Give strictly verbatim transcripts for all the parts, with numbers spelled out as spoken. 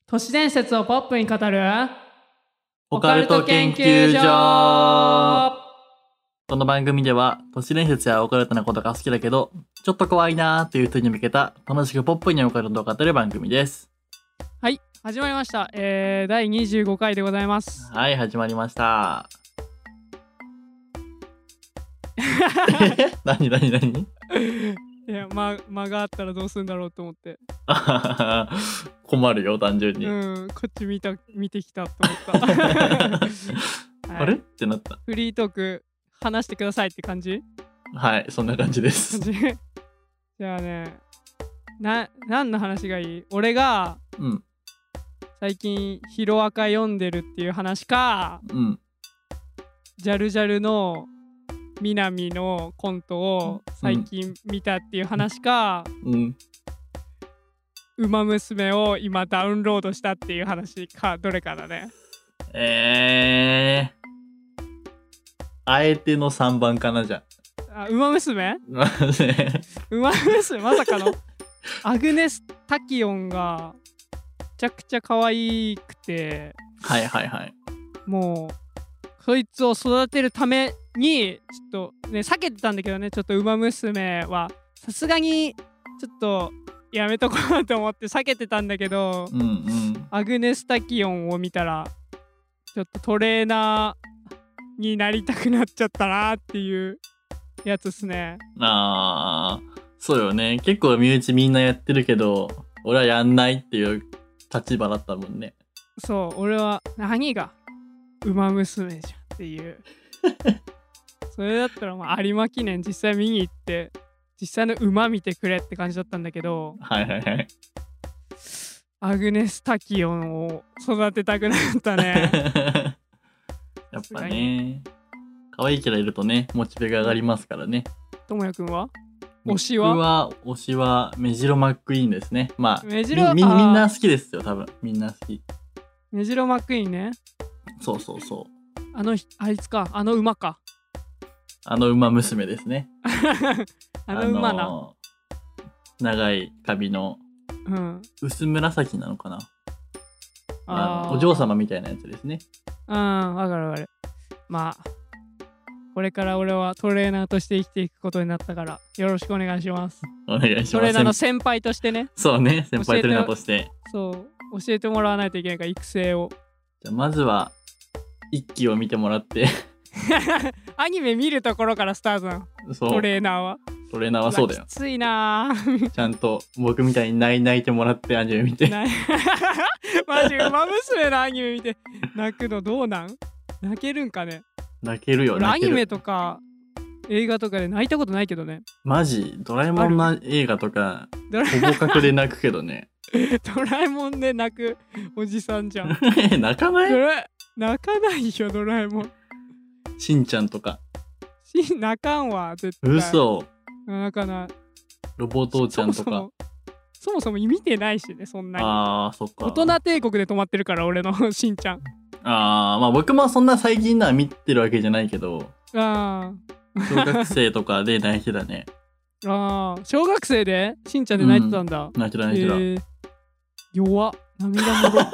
都市伝説をポップに語るオカルト研究所。この番組では都市伝説やオカルトなことが好きだけどちょっと怖いなーという人に向けた楽しくポップにオカルトを語る番組です。 はい、始まりました、えー、だいにじゅうごかいでございます。 はい、始まりました何何何いや、ま、間があったらどうするんだろうと思って困るよ単純に。 うん、こっち見た見てきたと思った、はい、 あれってなった。 フリートーク話してくださいって感じ。 はい、そんな感じですじゃあね、な何の話がいい？俺が、 うん、 最近ヒロアカ読んでるっていう話か、 うん、 ジャルジャルの南のコントを最近見たっていう話か、 うん、 ウマ娘を今ダウンロードしたっていう話か、どれかだね。 えーあえてのさんばんかな。じゃあ、ウマ娘あウマ娘まさかのアグネス・タキオンがめちゃくちゃ可愛くて、 はいはいはい、 もうそいつを育てるためにちょっとね避けてたんだけどね、ちょっとウマ娘はさすがにちょっとやめとこうと思って避けてたんだけど、 うんうん、 アグネス・タキオンを見たらちょっとトレーナーになりたくなっちゃったなっていうやつっすね。 あーそうよね。結構身内みんなやってるけど俺はやんないっていう立場だったもんね。 そう、俺は何がウマ娘じゃんっていうそれだったらまあ有馬記念実際見に行って実際の馬見てくれって感じだったんだけど、 はいはいはい、 アグネス・タキオンを育てたくなったねやっぱね、可愛いキャラいるとねモチベが上がりますからね。 ともやくんは推しは？ 僕は推しはメジロマックイーンですね。まあメジロみ, み, みんな好きですよ多分。みんな好き。 メジロマックイーンね。 そうそうそう、 あのあいつか、あの馬か、 あの馬娘ですねあの馬な、 あのー、長い髪の、 うん、 薄紫なのかな、ああのお嬢様みたいなやつですね。 うん、わかるわかる。まあこれから俺はトレーナーとして生きていくことになったからよろしくお願いします。 お願いします。 トレーナーの先輩としてね。 そうね、先輩トレーナーとして。 そう教えてもらわないといけないから育成を。 じゃあまずは一期を見てもらってアニメ見るところからスタートなの。そうトレーナーはトレーナーはそうだよ。 きついなちゃんと僕みたいに泣い泣いてもらってアニメ見てマジウマ娘のアニメ見て泣くのどうなん？泣けるんかね。 泣けるよ。 俺アニメとか映画とかで泣いたことないけどね。マジドラえもんの映画とかほぼ角で泣くけどねドラえもんで泣くおじさんじゃん泣かない？ 泣かないよドラえもん。 しんちゃんとかし泣かんわ絶対。 嘘。 泣かない。 ロボ父ちゃんとかそもそもそもそも見てないしね、そんなに。 あーそっか。 大人帝国で止まってるから俺のしんちゃん。 あーまあ僕もそんな最近のは見てるわけじゃないけど、 あ小学生とかで泣いてたねああ小学生でしんちゃんで泣いてたんだ、 うん、泣いてた泣いてた、えー、 弱っ涙もろ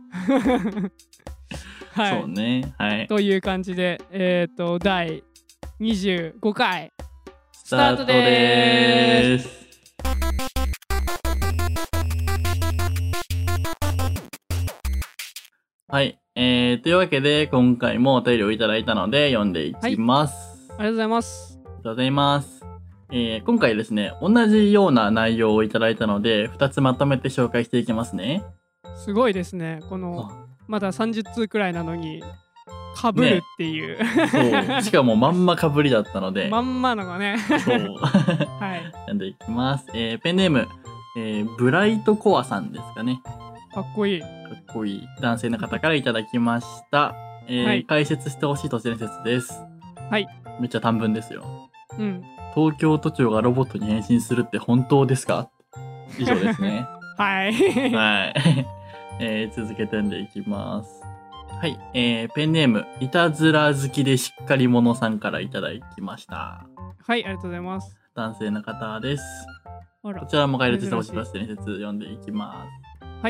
はい、そうね、はい、 という感じでえっ、ー、とだいにじゅうごかいスタートでーす。はい、えー、というわけで今回もお便りをいただいたので読んでいきます、 はい、ありがとうございます。 ありがとうございます。えー、今回ですね同じような内容をいただいたのでふたつまとめて紹介していきますね。 すごいですね、このまださんじゅっつうくらいなのにかぶるっていう、 ね、そうしかもまんまかぶりだったのでまんまのがねそうはい読んでいきます。えー、ペンネーム、えー、ブライトコアさんですかね。 かっこいい。 かっこいい男性の方からいただきました。えーはい、解説してほしい都市伝説です。 はい。 めっちゃ短文ですよ。 うん。 東京都庁がロボットに変身するって本当ですか？以上ですね。 はい。 はい。えー、続けて読んでいきます。はい。えー、ペンネーム、いたずら好きでしっかり者さんからいただきました。 はい、ありがとうございます。 男性の方です。 あら、 こちらも解説してほしい都市伝説読んでいきます。 はい。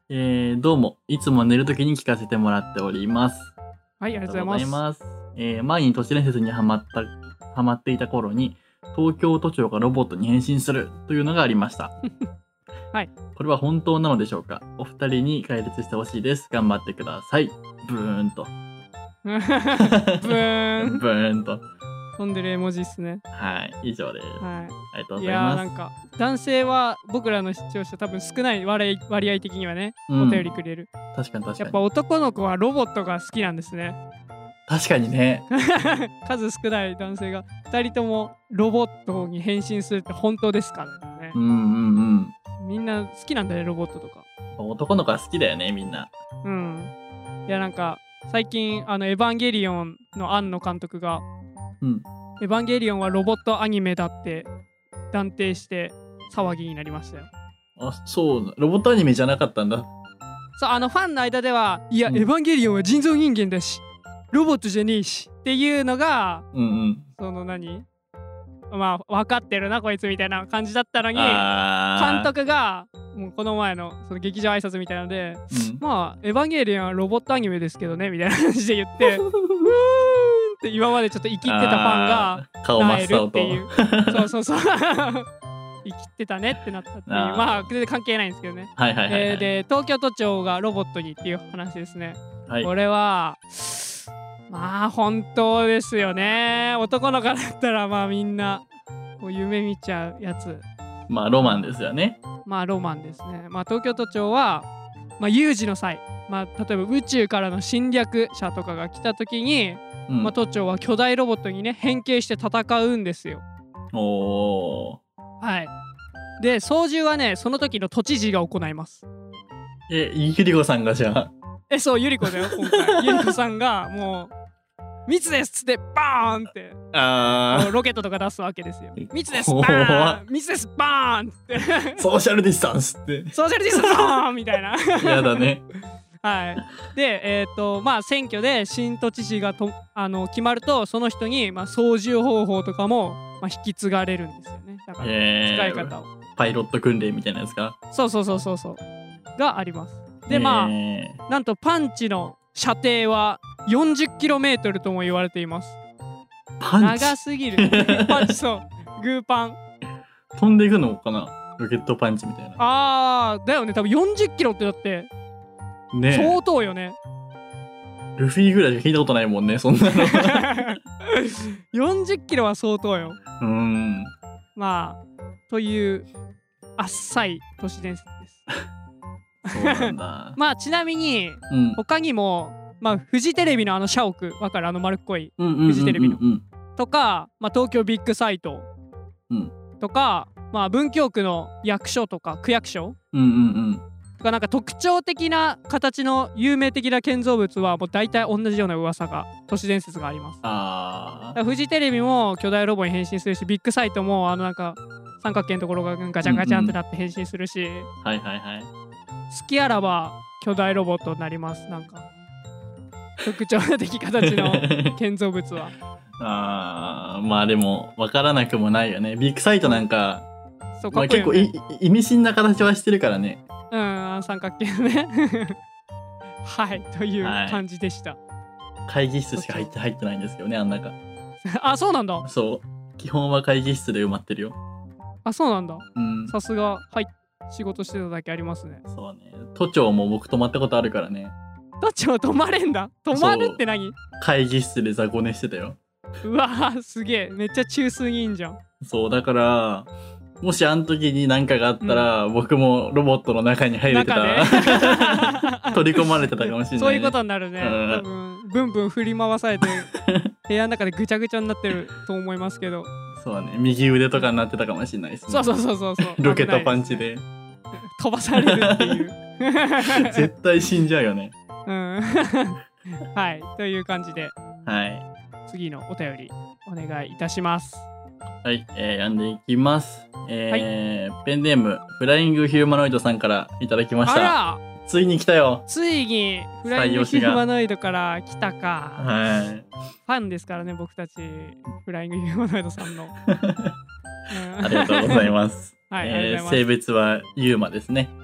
えー、どうも、いつも寝るときに聞かせてもらっております。 はい、ありがとうございます。 す。えー、前に都市伝説にハマった、ハマっていた頃に、東京都庁がロボットに変身するというのがありました。 はい。 これは本当なのでしょうか？お二人に解説してほしいです。頑張ってください。ブーンと。 ブーンブーンと。 飛んでる絵文字っすね。 はい、以上です。 はありがとうい。いやーございます。 なんか男性は僕らの視聴者多分少ない割合割合的にはね、 うんお便りくれる。 確かに確かに。 やっぱ男の子はロボットが好きなんですね。 確かにね。 数少ない男性がふたりともロボットに変身するって本当ですかね。 うんうんうん。 みんな好きなんだね、ロボットとか。 男の子は好きだよね、みんな。 うん。いやなんか最近あのエヴァンゲリオンの庵野監督が、 うん。 エヴァンゲリオンはロボットアニメだって断定して騒ぎになりましたよ。 あ、そう、ロボットアニメじゃなかったんだ。 そう、あのファンの間ではいや、 うんエヴァンゲリオンは人造人間だしロボットじゃねえしっていうのが、 うんうん。 その何まあ分かってるなこいつみたいな感じだったのに、 あー監督がもうこの前のその劇場挨拶みたいなので、 うん、 まあエヴァンゲリオンはロボットアニメですけどねみたいな感じで言ってうーんって今までちょっと生きってたファンがあー顔真なえるっ青と。 っていうそうそうそう生きってたねってなったっていうあーまあ全然関係ないんですけどね。 はいはいはい、はいえーで東京都庁がロボットにっていう話ですね。 はい、 これはまあ本当ですよね。男の子だったらまあみんなこう夢見ちゃうやつ。 まあロマンですよね。 まあロマンですね。まあ東京都庁は、まあ、有事の際、まあ、例えば宇宙からの侵略者とかが来た時に、 うん、 まあ、都庁は巨大ロボットにね変形して戦うんですよ。 おー。 はい。で操縦はねその時の都知事が行います。 え、ゆりこさんがじゃあ。 えそうゆり子だよ今回。ゆり子さんがもう密ですっつってバーンってあロケットとか出すわけですよ。密です怖っバーン密ですバーンってー、ソーシャルディスタンスって。 ソーシャルディスタンスみたいなやだね。 はいでえっ、とまあ選挙で新都知事がとあの決まるとその人に、まあ、操縦方法とかも、まあ、引き継がれるんですよね。だからえ使い方を、 パイロット訓練みたいなやつか。 そうそうそうそうそうがあります。でまあ、 えーなんとパンチの射程は よんじゅっキロメートル とも言われています。 パンチ長すぎるパンチそうグーパン飛んでいくのかな、ロケットパンチみたいな。 あーだよね多分よんじゅっキロってだってねえ、 相当よねルフィぐらいしか聞いたことないもんね、そんなの。 よんじゅっキロは相当よ。 うーん。 まあというあっさい都市伝説ですそうなんだ。 まあちなみにうん。 他にもまあフジテレビのあの社屋わかるあの丸っこいうんうんうんうんうんフジテレビのとか、まあ、東京ビッグサイトうんとか、まあ文京区の役所とか区役所うんうんうん。 とかなんか特徴的な形の有名的な建造物はもう大体同じような噂が都市伝説があります。 あだからフジテレビも巨大ロボに変身するしビッグサイトもあのなんか三角形のところがガチャンガチャンってなって変身するし、 あ。はいはいはい。 好きあらば巨大ロボットになります。なんか特徴的形の建造物はああ、まあでも、わからなくもないよね。ビッグサイトなんか、 そうかまあ、 っこいいよね。 結構い意味深な形はしてるからね。 うんあの三角形のねはいという感じでした、 会議室しか入って入ってないんですけどね、あん中。 あそうなんだそう。基本は会議室で埋まってるよ。 あそうなんだうん。 さすがはい仕事してただけありますね。 そうね。都庁も僕泊まったことあるからね。 どっちも泊まれんだ泊まるって何会議室で雑魚寝してたよ。 うわーすげえめっちゃ中枢にいいんじゃん。 そう、だから、もしあの時に何かがあったら、僕もロボットの中に入れてた。 中取り込まれてたかもしれない、ね。 そういうことになるね。 うん多分ブンブン振り回されて部屋の中でぐちゃぐちゃになってると思いますけど。 そうだね。右腕とかになってたかもしれないですね。 そうそうそうそうそうロケットパンチ危ないで。 すね飛ばされるっていう絶対死んじゃうよね。 うんはいという感じではい。 次のお便りお願いいたします。 はい、えー、読んでいきます。えーペンネーム、フライングヒューマノイドさんからいただきましあた。 らついに来たよ。 ついにフライングヒューマノイドから来たか。 はい。 ファンですからね僕たちフライングヒューマノイドさんの、うんありがとうございます。 はい、ありがとうございますえー性別はユーマですね。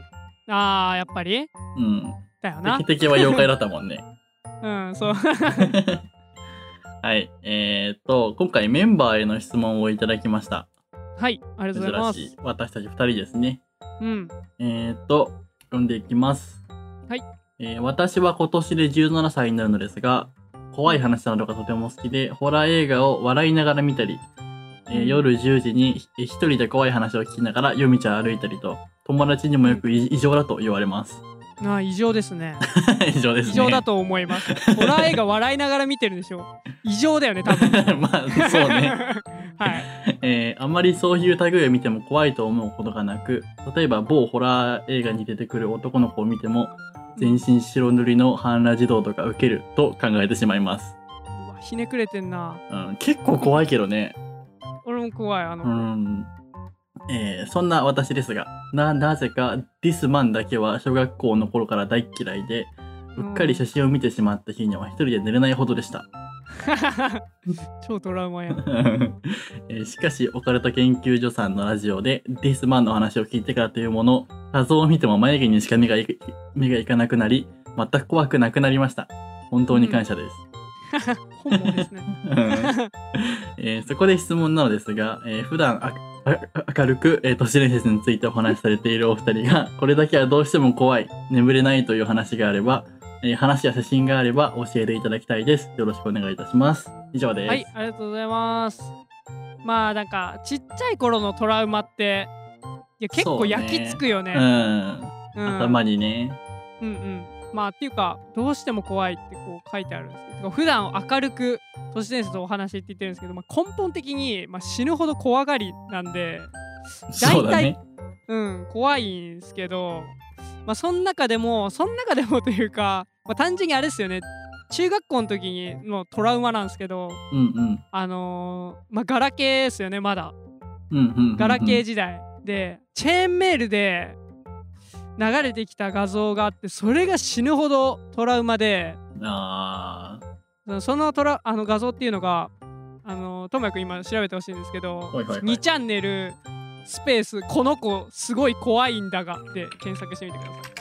あーやっぱりうん。 だよな。 敵敵は妖怪だったもんね。 うんそうはい。えー、っと、今回メンバーへの質問をいただきました。 はいありがとうございます。 珍しい。私たちふたりですね。 うんえー、っと、読んでいきます。 はい。 えー私は今年でじゅうななさいになるのですが、怖い話などがとても好きで、ホラー映画を笑いながら見たり、えーうん夜じゅうじにえー一人で怖い話を聞きながら夜道を歩いたりと、友達にもよくい異常だと言われます。 あー異常ですね。 異常ですね。 異常だと思います。ホラー映画笑いながら見てるでしょ。異常だよね多分。 まあ、そうね。 はいえーあんまりそういう類を見ても怖いと思うことがなく、例えば某ホラー映画に出てくる男の子を見ても、全身白塗りの半裸児童とかウケると考えてしまいます。 うわひねくれてんな。 うん、結構怖いけどね。 俺も怖いあのう子。 ん。えーそんな私ですが、な、なぜかディスマンだけは小学校の頃から大嫌いで、うっかり写真を見てしまった日には一人で寝れないほどでした。 超トラウマや。 えーしかし、オカルト研究所さんのラジオでディスマンの話を聞いてからというもの、画像を見ても眉毛にしか目がい目がいかなくなり、全く怖くなくなりました。本当に感謝です。 本望ですね。 えーそこで質問なのですが、えー普段ああ明るく、えー都市伝説についてお話しされているお二人が、これだけはどうしても怖い、眠れないという話があれば、えー話や写真があれば教えていただきたいです。よろしくお願いいたします。以上です。 はいありがとうございます。まあなんかちっちゃい頃のトラウマっていや結構焼き付くよね。 うん。 うん頭にね。 うんうんまあっていうかどうしても怖いってこう書いてあるんですけど、普段明るく都市伝説のお話って言ってるんですけど、まあ、根本的に、まあ、死ぬほど怖がりなんでそうだね。 うん怖いんですけど、まあその中でもその中でもというか、まあ、単純にあれですよね。中学校の時にのトラウマなんですけど、 うんうん。 あのー、まあガラケーですよねまだ。 うんうんうんうん。 ガラケー時代でチェーンメールで流れてきた画像があって、それが死ぬほどトラウマで、 あそのトラあの画像っていうのがあのともやくん今調べてほしいんですけど、 はいはいはいにチャンネルスペースこの子すごい怖いんだがで検索してみてください。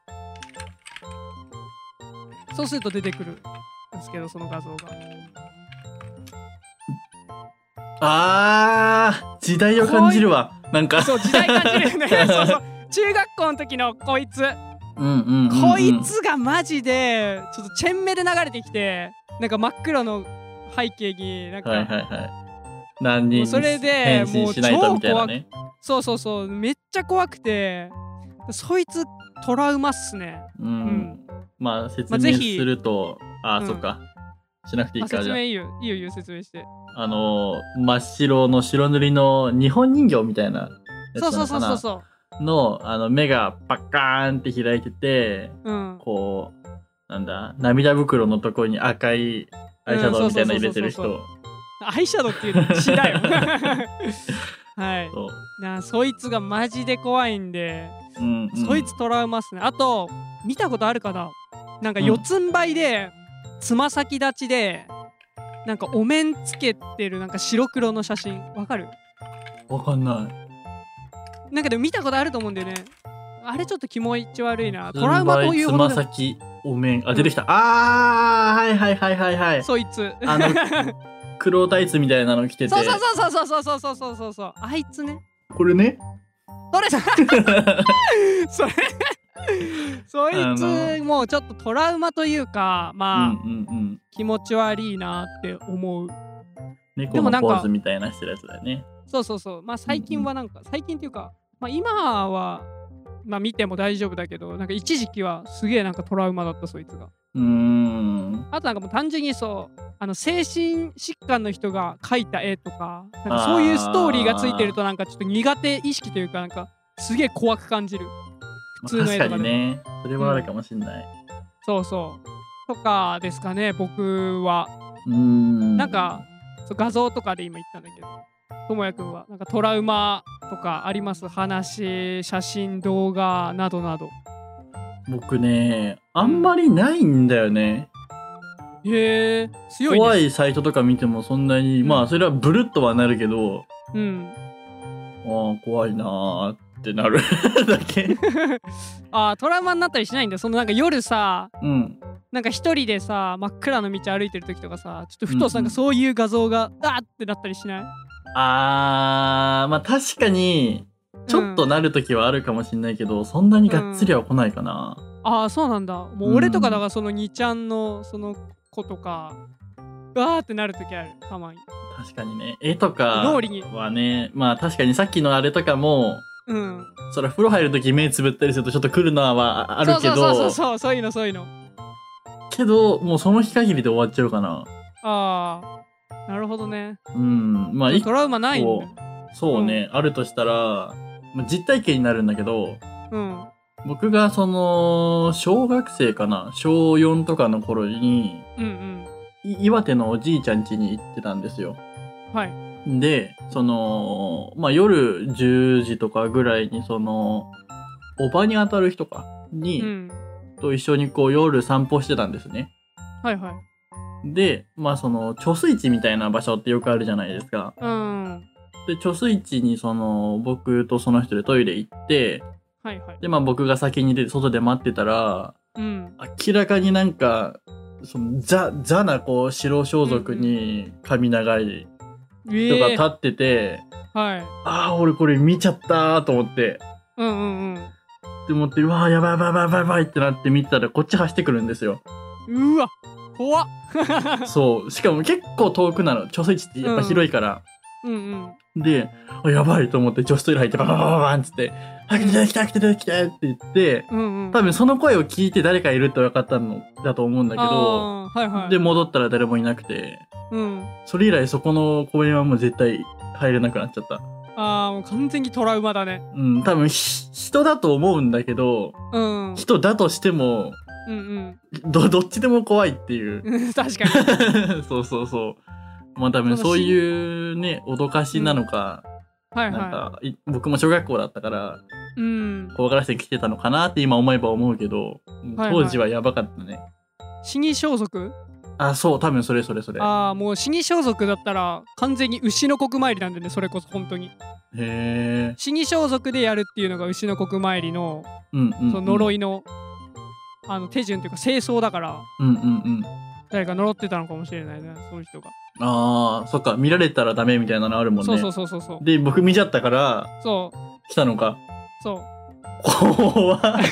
そうすると出てくるんですけど、その画像があ。あー、時代を感じるわ。なんか。 そう時代感じるよねそうそう中学校の時のこいつうんうんうんうん。 こいつがマジでちょっとチェンメで流れてきて、なんか真っ黒の背景になんか、 はいはいはい。何人もうそれで変身しないとみたいなね。 そうそうそうめっちゃ怖くて、そいつトラウマっすね。 うん。 うんまあ説まあぜひ明すると、あー、 うんそっか。しなくていいあか、じゃあ。 説明いいよいいよいいよ説明して。 あのー、真っ白の白塗りの日本人形みたいなやつそうそうなのかなそうそうそうの、あの、目がパッカーンって開いてて、 うんこう、なんだ、涙袋のとこに赤いアイシャドウみたいなの入れてるそうそう人。 アイシャドウっていうの血だよはいそう。 なそいつがマジで怖いんで、 うんうん、 そいつトラウマっすね。あと見たことあるかな、なんか四つん這いでつま先立ちでなんかお面つけてるなんか白黒の写真わかる？ わかんない。 なんかでも見たことあると思うんだよね。あれちょっと気持ち悪いな。トラウマというつほどでもま先、お面。あ、出てきた。あー、はいはいはいはいはい。 そいつあの、黒タイツみたいなの着てて。 そうそうそうそうそうそうそうそうそうそうあいつね。 これね。 どれそれそいつもうちょっとトラウマというかまあ、 うんうんうん、 気持ち悪いなって思う。 猫のポーズみたいなしてるやつだよね。 そうそうそうまあ最近はなんか、うんうん、最近っていうか、まあ、今はまあ見ても大丈夫だけど、なんか一時期はすげえなんかトラウマだったそいつが。 うーん。 あとなんかもう単純にそうあの精神疾患の人が描いた絵とか、なんかそういうストーリーがついてるとなんかちょっと苦手意識というかなんかすげえ怖く感じる。普通の絵とかで。 確かにね。それはあるかもしんない。うん、 そうそうとかですかね僕は。 うーん。 なんかそう画像とかで今言ったんだけど、ともやくんはなんかトラウマとかあります？話、写真、動画などなど。 僕ね、あんまりないんだよね。 うん、へえ、強いね。 怖いサイトとか見てもそんなに、うん、まあそれはブルッとはなるけど、 うん。 ああ、怖いなーっってなるだけ。 あートラウマになったりしないんだよ。そのなんか夜さうんなんか一人でさ真っ暗な道歩いてる時とかさちょっとふとうんうんなんかそういう画像があーってなったりしない？ あーまあ確かにちょっとなる時はあるかもしんないけど、そんなにがっつりは来ないかな。 ああそうなんだ。もう俺とかだからそのにちゃんのその子とかうわーってなる時あるたまに。 確かにね、絵とか脳裏にはね、まあ確かにさっきのあれとかも、 うんそれ風呂入るとき目つぶったりするとちょっと来るのはあるけど、 そうそうそうそうそういうのそういうの。 けどもうその日限りで終わっちゃうかな。 ああなるほどね。 うんまあ一トラウマないん個だ。 そうね、あるとしたらまあ実体験になるんだけど、 うん僕がその小学生かなしょうよんとかの頃にうんうんい岩手のおじいちゃん家に行ってたんですよ。 はいで、その、まあ、夜じゅうじとかぐらいに、その、おばに当たる人かに、 うんと一緒にこう夜散歩してたんですね。 はいはいで、まあその、貯水池みたいな場所ってよくあるじゃないですか。 うんで、貯水池にその、僕とその人でトイレ行って、 はいはいで、まあ僕が先に出て外で待ってたら、 うん明らかになんか、その、ザ、ザなこう白装束に髪長い人がえ立ってて、 ー、はいああ、俺これ見ちゃったーと思って。 うんうんうんって思って、うわーやばいやばいやばいやばいやばいってなって見てたらこっち走ってくるんですよ。 うわ怖っそう。しかも結構遠くなの。貯水池ってやっぱ広いから。 うんうんで、あやばいと思って女子トイレ入ってババババババンっつって、あ、来て来て来て来てって言って、 うんうん多分その声を聞いて誰かいるって分かったのだと思うんだけど、 あーはいはいで、戻ったら誰もいなくて、 うんそれ以来そこの公園はもう絶対入れなくなっちゃった。 あーもう完全にトラウマだね。 うん、多分ひ人だと思うんだけど、 うん人だとしても、 うんど、どっちでも怖いっていう。 うん確かにそうそうそう。まあ多分そういうね、脅かしなのか、 はいなんはか、い僕も小学校だったから、 いうん怖がらせてきてたのかなって今思えば思うけど、 はい当時はやばかったね。 死に装束あ、そう、多分それそれそれ。 ああもう死に装束だったら完全に牛の国参りなんでねそれこそ本当にへえ。 死に装束でやるっていうのが牛の国参りのうんうん、うん。 その呪い。 いのあの手順というか清掃だからうんうんうん。 誰か呪ってたのかもしれないねその人が、 ああ、そっか、見られたらダメみたいなのあるもんね。 そうそうそうそうそうで、僕見ちゃったから、 そう来たのか。 そう怖い。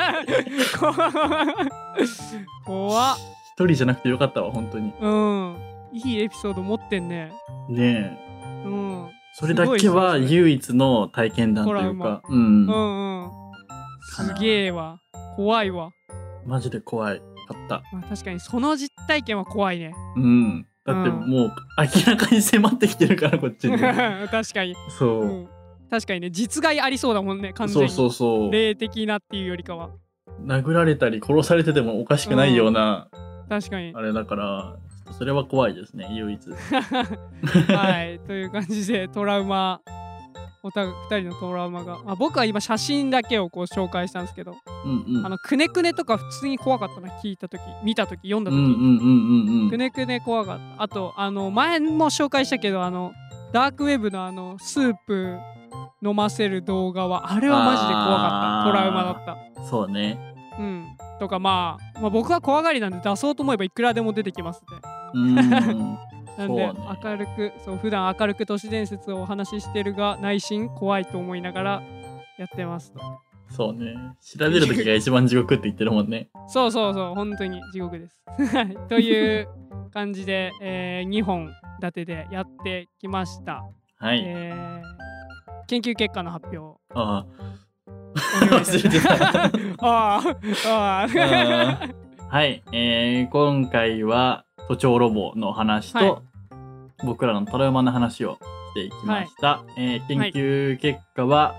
怖っ一人じゃなくてよかったわ、本当に。 うんいいエピソード持ってんねねえ。 うんそれだけはすごいっすね唯一の体験談というか、うん。 うんうんすげえわ怖いわ、 マジで怖いかった。 まあ、確かにその実体験は怖いねうん。だってうんもう明らかに迫ってきてるから、こっちに。 確かに、 そうう。 ん、確かにね実害ありそうだもんね完そう全にそうそう。 霊的なっていうよりかは殴られたり殺されててもおかしくないような、 確かにあれだから、ちょっとそれは怖いですね、唯一。 はいという感じでトラウマおたふたりのトラウマが、まあ、僕は今写真だけをこう紹介したんですけど、 うんうん。 あのくねくねとか普通に怖かったな聞いた時見た時読んだ時、 うんうんうんうんうん。 くねくね怖かったあとあの前も紹介したけどあのダークウェブのあのスープ飲ませる動画はあれはマジで怖かったトラウマだったそうね。 うんとか、まあ、まあ僕は怖がりなんで出そうと思えばいくらでも出てきますねうん。 なんで、 そうね明るくそう普段明るく都市伝説をお話ししてるが内心怖いと思いながらやってますとそうね。調べるときが一番地獄って言ってるもんね。 そうそうそう本当に地獄ですという感じで、えー、にほん立てでやってきました、 はい。 えー研究結果の発表ああ。 お願いいたし忘れてた。 ああああはい、えー、今回は都庁ロボの話と、 はい僕らのトラウマの話をしていきました、えー研究結果は、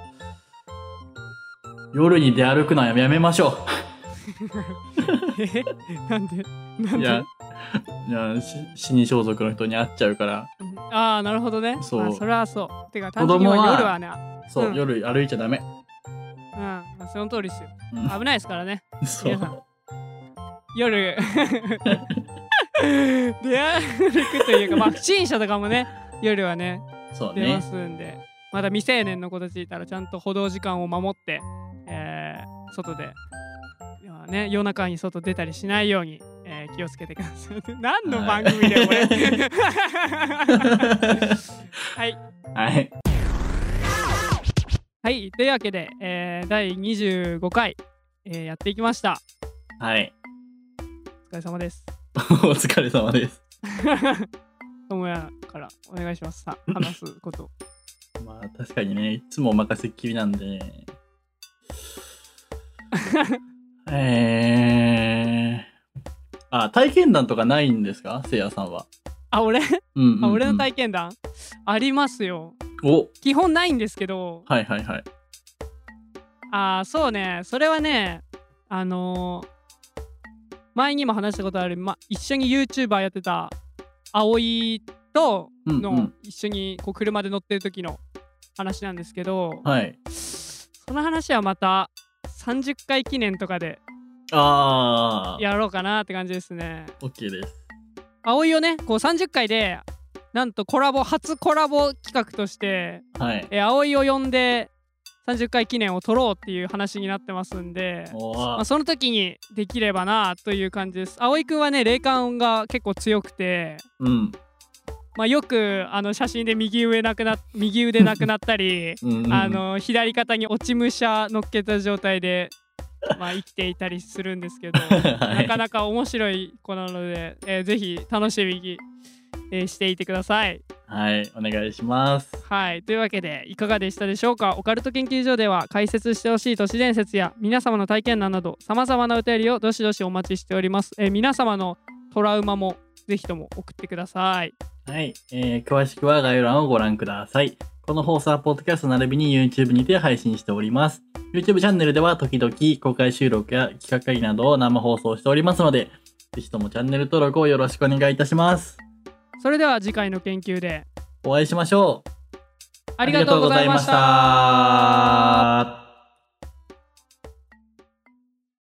夜に出歩くのはやめましょえなんでなんでう。いやいやし死に装束の人に会っちゃうから、 ああなるほどねそうまあ、それはそうてか子単純に供は夜はねそう、 うん夜歩いちゃダメ、 うん、まあ、その通りですようん危ないですからねそう皆さん夜出歩くというかまあ不審者とかもね夜はねそうね出ますんで、 まだ未成年の子たちいたらちゃんと補導時間を守って、えー、外で、ね、夜中に外出たりしないように、えー、気をつけてください。何の番組だよこれ。はい。 はい。 はい。というわけで、えー、だいにじゅうごかい、えー、やっていきました。 はい。 お疲れ様です。 お疲れ様です。 ともやからお願いします。さ話すこと。 まあ確かにね、いつもお任せっきりなんで、ね。えー、あ、体験談とかないんですか、せいやさんは。 あ、俺、 うんうんうん、 あ、俺の体験談ありますよ。 お、 基本ないんですけど。 はいはいはい。 あ、そうね、それはね、あのー、前にも話したことある、ま、一緒に YouTuber やってた葵との、うんうん、一緒にこう車で乗ってる時の話なんですけど、 はい、 その話はまたさんじゅっかい記念とかであやろうかなって感じですね。 OK です。 葵をねこうさんじゅっかいでなんとコラボ初コラボ企画として、 はい、 え葵を呼んでさんじゅっかい記念を取ろうっていう話になってますんで、まあ、その時にできればなという感じです。葵くんはね霊感が結構強くて、 うん、 まあ、よくあの写真で右上なくな右腕なくなったりうん、うん、あの左肩に落ち武者乗っけた状態でまあ生きていたりするんですけど、はい、なかなか面白い子なので、えー、ぜひ楽しみに、えー、していてください。 はい、お願いします。 はい、というわけでいかがでしたでしょうか。オカルト研究所では解説してほしい都市伝説や皆様の体験談などさまざまなお便りをどしどしお待ちしております。えー、皆様のトラウマもぜひとも送ってください。 はい、えー、詳しくは概要欄をご覧ください。この放送はポッドキャスト並びに YouTube にて配信しております。YouTube チャンネルでは時々公開収録や企画会議などを生放送しておりますので、ぜひともチャンネル登録をよろしくお願いいたします。 それでは次回の研究でお会いしましょう。 ありがとうございました。